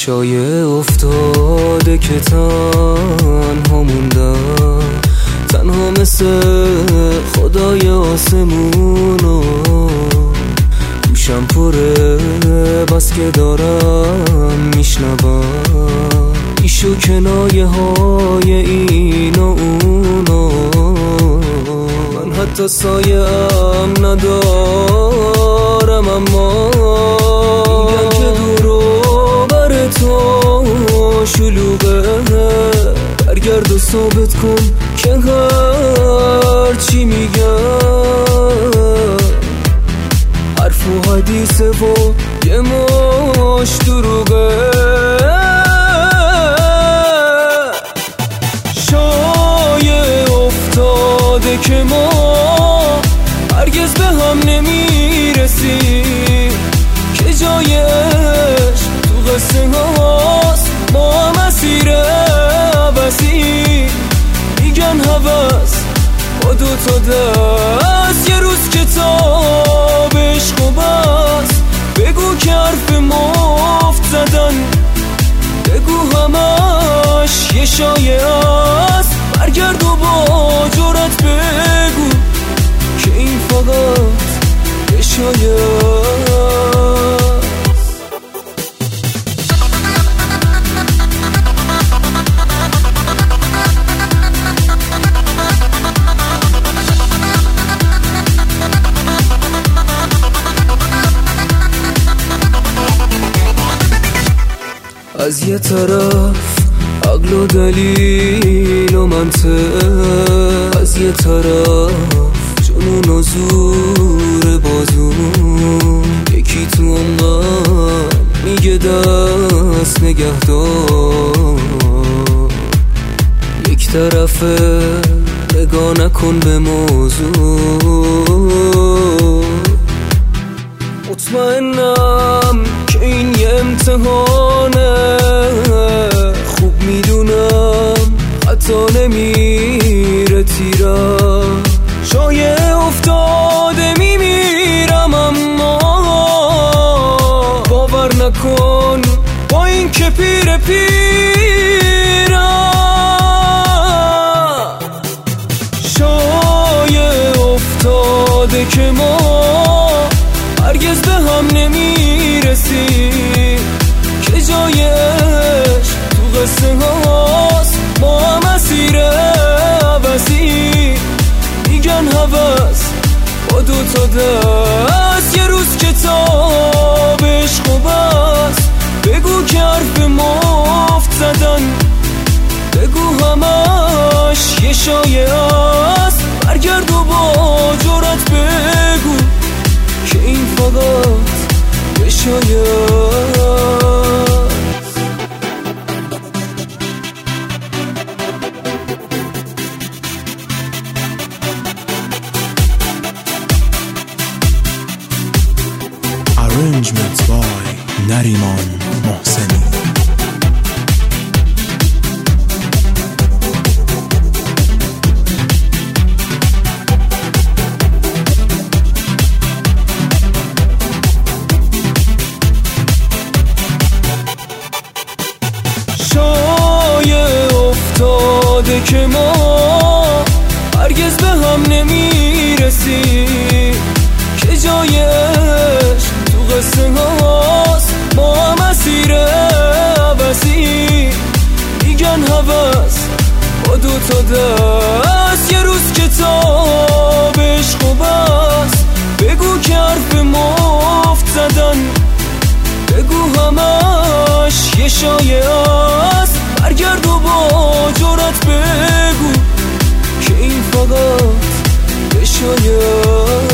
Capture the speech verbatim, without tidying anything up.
شایعه افتاده که تنها موندم، تنها مثل خدای آسمونو. گوشم پره بس که دارم میشنوم ایشو کنایه های این و اونو. من حتی سایه ام ندارم، اما میگن که دورو بر تو شلوغه. برگرد و ثابت کن که هر چی میگم حرف و حدیثه و یه مش دروغه. شایعه افتاده که ما هرگز به هم نمیرسیم، که جای عشق تو قصه هاست، ما مسیر عوضی. میگن هوس با دو تا دست، یه روز کتاب عشق و بس. بگو که حرف مفت زدن، بگو همش یه شایعه است. برگرد و با جرأت بگو که این فقط یه شایعه است. از یه طرف عقل و دلیل و منطق، از یه طرف جنون و زور بازون. یکی تو من میگه دست نگهدار، یک طرف نگاه نکن به موضوع. مطمئنم که این یه امتحانه، خوب میدونم حتی نمیره تیرم. شایعه افتاده میمیرم، اما باور نکن با این که پیر پیرم. شایعه افتاده که ما هرگز به هم نمیرسیم، که جای عشق تو قصه هاست، ما مسیر عوضی. میگن هوس با دو تا دست، یه روز کتاب عشق و بس. بگو که حرف مفت زدن، بگو همش یه شایعه است. برگرد و با جرأت بگو که این فقط یه شایعه است. Arrangements by Nariman Mohseni. شایعه افتاده که ما هرگز به هم نمیرسیم، که جای عشق تو قصه هاست، ما مسیر عوضی. میگن هوس با دو تا دست، یه روز کتاب عشق و بس. بگو که حرف مفت زدن، بگو همش یه شایعه است. برگرد و با جرأت بگو که این فقط یه شایعه است.